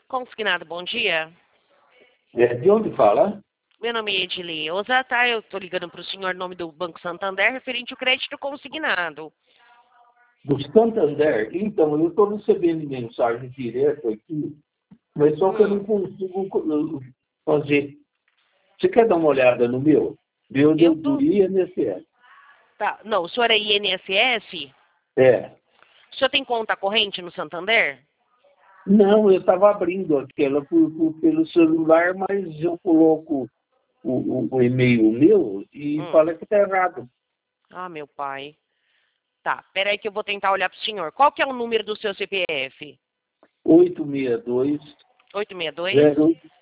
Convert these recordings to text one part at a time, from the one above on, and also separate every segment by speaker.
Speaker 1: Consignado, bom dia.
Speaker 2: De onde fala?
Speaker 1: Meu nome é Edileuza, tá? Eu tô ligando para o senhor em nome do Banco Santander, referente ao crédito consignado.
Speaker 2: Do Santander. Então, eu estou recebendo mensagem direto aqui, mas só que eu não consigo fazer. Você quer dar uma olhada no meu? Meu
Speaker 1: Eu
Speaker 2: do
Speaker 1: tô...
Speaker 2: INSS.
Speaker 1: Tá, não, o senhor é INSS?
Speaker 2: É.
Speaker 1: O senhor tem conta corrente no Santander?
Speaker 2: Não, eu estava abrindo aquela pelo celular, mas eu coloco o e-mail meu e fala que está errado.
Speaker 1: Ah, meu pai. Tá, peraí que eu vou tentar olhar pro senhor. Qual que é o número do seu CPF?
Speaker 2: 862
Speaker 1: 862?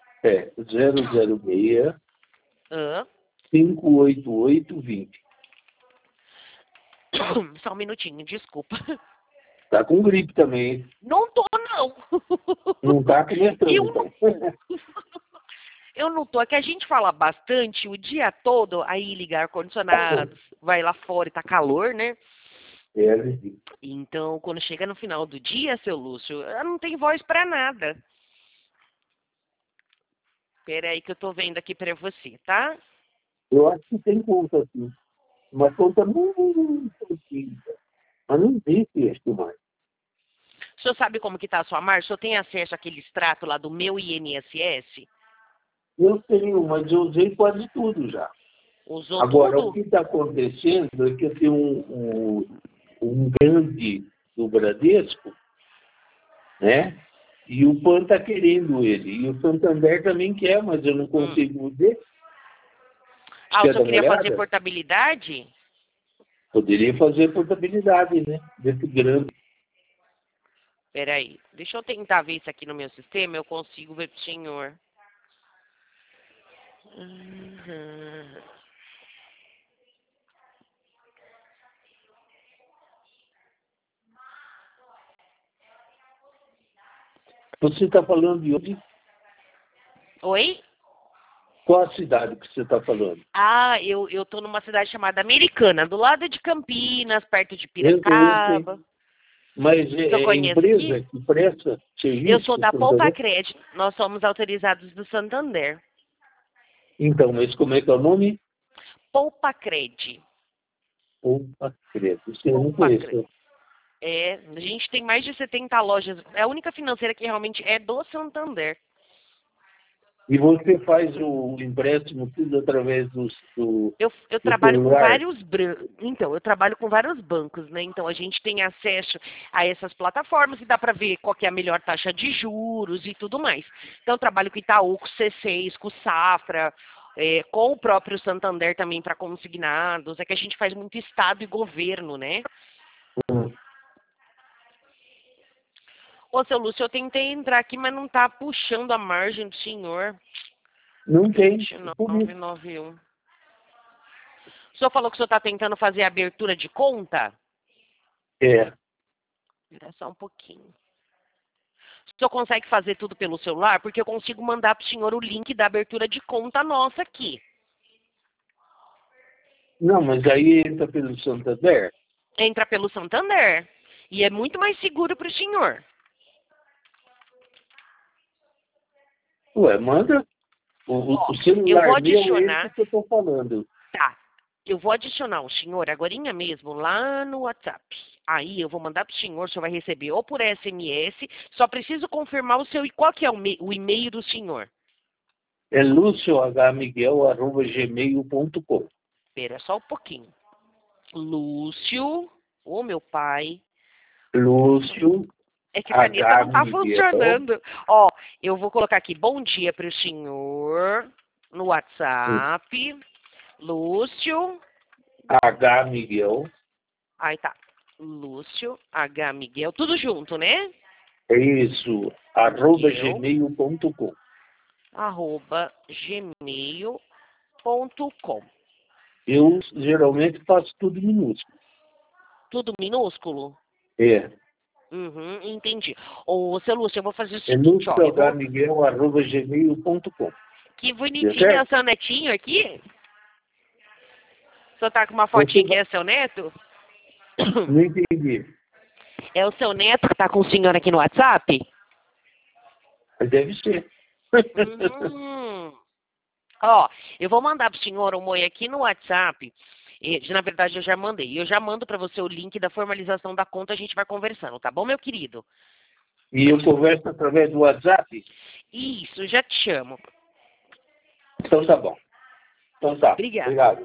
Speaker 2: 006
Speaker 1: Ah.
Speaker 2: 58820.
Speaker 1: Só um minutinho, desculpa.
Speaker 2: Tá com gripe também.
Speaker 1: Não tô, não.
Speaker 2: Não tá começando,
Speaker 1: Eu
Speaker 2: então.
Speaker 1: Eu não tô. É que a gente fala bastante o dia todo, aí ligar ar-condicionado, vai lá fora e tá calor, né?
Speaker 2: Vizinho.
Speaker 1: Então, quando chega no final do dia, seu Lúcio, eu não tenho voz pra nada. Peraí que eu tô vendo aqui pra você, tá?
Speaker 2: Eu acho que tem conta, sim. Uma conta muito antiga. Mas não existe isso mais.
Speaker 1: O senhor sabe como que tá a sua marcha? O senhor tem acesso àquele extrato lá do meu INSS?
Speaker 2: Eu tenho, mas eu usei quase tudo já.
Speaker 1: Usou
Speaker 2: Agora, o
Speaker 1: tudo?
Speaker 2: que está acontecendo é que eu tenho um grande do Bradesco, né? E o PAN está querendo ele. E o Santander também quer, mas eu não consigo ver. Você
Speaker 1: Ah, o
Speaker 2: quer
Speaker 1: senhor
Speaker 2: dar uma
Speaker 1: queria fazer
Speaker 2: olhada?
Speaker 1: portabilidade?
Speaker 2: Poderia fazer portabilidade, né? Desse grande.
Speaker 1: Peraí, deixa eu tentar ver isso aqui no meu sistema, eu consigo ver pro senhor. Uhum.
Speaker 2: Você está falando de onde?
Speaker 1: Oi?
Speaker 2: Qual a cidade que você está falando?
Speaker 1: Ah, eu tô numa cidade chamada Americana, do lado de Campinas, perto de
Speaker 2: Eu sei.
Speaker 1: Piracaba.
Speaker 2: Mas
Speaker 1: O senhor
Speaker 2: é
Speaker 1: conhece aqui?
Speaker 2: empresa que presta
Speaker 1: Eu
Speaker 2: serviço
Speaker 1: sou
Speaker 2: para o
Speaker 1: da Poupa
Speaker 2: Santander?
Speaker 1: Crédito. Nós somos autorizados do Santander.
Speaker 2: Então, mas como é que é o nome?
Speaker 1: Poupa Cred.
Speaker 2: Opa, credo. Isso eu não
Speaker 1: Poupa Cred.
Speaker 2: conheço.
Speaker 1: É, a gente tem mais de 70 lojas. É a única financeira que realmente é do Santander.
Speaker 2: E você faz o empréstimo tudo através
Speaker 1: Eu
Speaker 2: do
Speaker 1: trabalho com
Speaker 2: celular?
Speaker 1: vários então, eu trabalho com vários bancos, né? Então a gente tem acesso a essas plataformas e dá para ver qual que é a melhor taxa de juros e tudo mais. Então eu trabalho com Itaú, com C6, com Safra, com o próprio Santander também para consignados. É que a gente faz muito estado e governo, né?
Speaker 2: Hum.
Speaker 1: Ô, seu Lúcio, eu tentei entrar aqui, mas não tá puxando a margem do senhor.
Speaker 2: Não tem. Por isso.
Speaker 1: 2991. O senhor falou que o senhor está tentando fazer a abertura de conta?
Speaker 2: É.
Speaker 1: Espera só um pouquinho. O senhor consegue fazer tudo pelo celular? Porque eu consigo mandar para o senhor o link da abertura de conta nossa aqui.
Speaker 2: Não, mas aí entra pelo Santander.
Speaker 1: Entra pelo Santander. E é muito mais seguro para o senhor.
Speaker 2: Ué, manda.
Speaker 1: Ó,
Speaker 2: O
Speaker 1: eu vou
Speaker 2: celular meu é esse
Speaker 1: adicionar.
Speaker 2: que eu estou falando.
Speaker 1: Tá. Eu vou adicionar o senhor agorinha mesmo lá no WhatsApp. Aí eu vou mandar para o senhor vai receber ou por SMS. Só preciso confirmar o seu. E qual que é o e-mail do senhor?
Speaker 2: É luciohmiguel@gmail.com.
Speaker 1: Espera só um pouquinho. Lúcio, ô meu pai.
Speaker 2: Lúcio
Speaker 1: É que a caneta
Speaker 2: H.
Speaker 1: não tá
Speaker 2: Miguel.
Speaker 1: funcionando. Ó, eu vou colocar aqui, bom dia para o senhor, no WhatsApp. Lúcio,
Speaker 2: H. Miguel.
Speaker 1: aí tá. Lúcio H. Miguel, tudo junto, né?
Speaker 2: É isso.
Speaker 1: Miguel,
Speaker 2: @gmail.com.
Speaker 1: @gmail.com.
Speaker 2: Eu geralmente faço tudo minúsculo.
Speaker 1: Tudo minúsculo?
Speaker 2: É.
Speaker 1: Uhum, entendi. Ô, seu Lúcio, eu vou fazer o
Speaker 2: É
Speaker 1: seguinte, ó.
Speaker 2: luciohmiguel@gmail.com.
Speaker 1: Que
Speaker 2: Deu
Speaker 1: bonitinho é o
Speaker 2: certo?
Speaker 1: seu netinho aqui. O senhor tá com uma
Speaker 2: Você
Speaker 1: fotinha que é seu neto?
Speaker 2: não entendi.
Speaker 1: É o seu neto que tá com o senhor aqui no WhatsApp?
Speaker 2: Mas deve ser.
Speaker 1: Ó, eu vou mandar para o senhor o Moi aqui no WhatsApp. Na verdade, eu já mandei. Eu já mando para você o link da formalização da conta, a gente vai conversando, tá bom, meu querido?
Speaker 2: E eu converso através do WhatsApp?
Speaker 1: Isso, já te chamo.
Speaker 2: Então tá bom. Então tá.
Speaker 1: Obrigada.
Speaker 2: Obrigado.